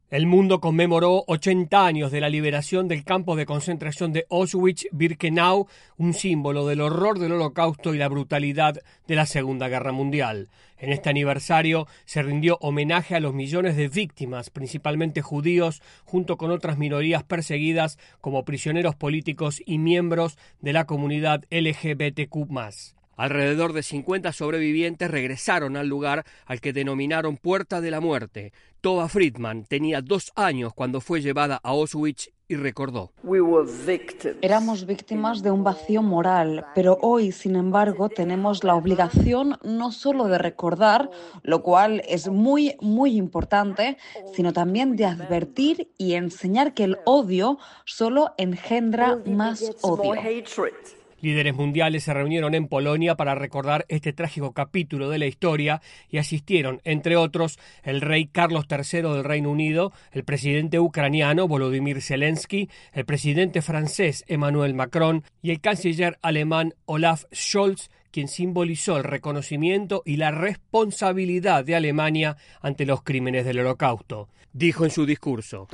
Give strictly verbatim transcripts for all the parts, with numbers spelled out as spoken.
El mundo conmemoró ochenta años de la liberación del campo de concentración de Auschwitz-Birkenau, un símbolo del horror del Holocausto y la brutalidad de la Segunda Guerra Mundial. En este aniversario se rindió homenaje a los millones de víctimas, principalmente judíos, junto con otras minorías perseguidas como prisioneros políticos y miembros de la comunidad L G B T Q más. Alrededor de cincuenta sobrevivientes regresaron al lugar al que denominaron Puerta de la Muerte. Tova Friedman tenía dos años cuando fue llevada a Auschwitz y recordó: Éramos víctimas de un vacío moral, pero hoy, sin embargo, tenemos la obligación no solo de recordar, lo cual es muy, muy importante, sino también de advertir y enseñar que el odio solo engendra más odio. Líderes mundiales se reunieron en Polonia para recordar este trágico capítulo de la historia y asistieron, entre otros, el rey Carlos tercero del Reino Unido, el presidente ucraniano Volodymyr Zelensky, el presidente francés Emmanuel Macron y el canciller alemán Olaf Scholz, quien simbolizó el reconocimiento y la responsabilidad de Alemania ante los crímenes del Holocausto. Dijo en su discurso: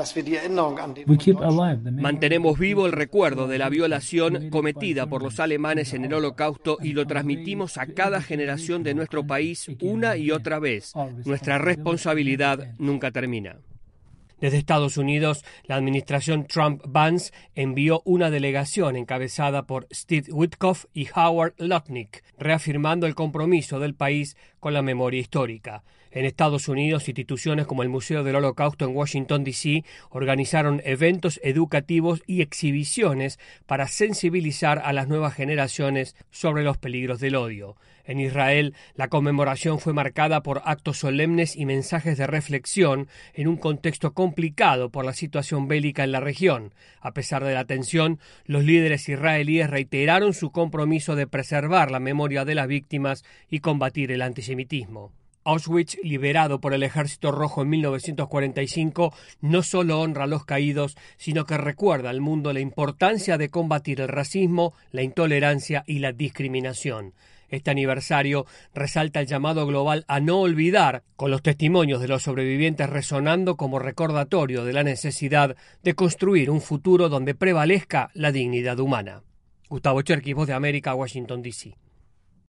mantenemos vivo el recuerdo de la violación cometida por los alemanes en el Holocausto y lo transmitimos a cada generación de nuestro país una y otra vez. Nuestra responsabilidad nunca termina. Desde Estados Unidos, la administración Trump-Vance envió una delegación encabezada por Steve Witkoff y Howard Lutnick, reafirmando el compromiso del país con la memoria histórica. En Estados Unidos, instituciones como el Museo del Holocausto en Washington, D C organizaron eventos educativos y exhibiciones para sensibilizar a las nuevas generaciones sobre los peligros del odio. En Israel, la conmemoración fue marcada por actos solemnes y mensajes de reflexión en un contexto complicado por la situación bélica en la región. A pesar de la tensión, los líderes israelíes reiteraron su compromiso de preservar la memoria de las víctimas y combatir el antisemitismo. Auschwitz, liberado por el Ejército Rojo en mil novecientos cuarenta y cinco, no solo honra a los caídos, sino que recuerda al mundo la importancia de combatir el racismo, la intolerancia y la discriminación. Este aniversario resalta el llamado global a no olvidar, con los testimonios de los sobrevivientes resonando como recordatorio de la necesidad de construir un futuro donde prevalezca la dignidad humana. Gustavo Cherkis, Voz de América, Washington, D C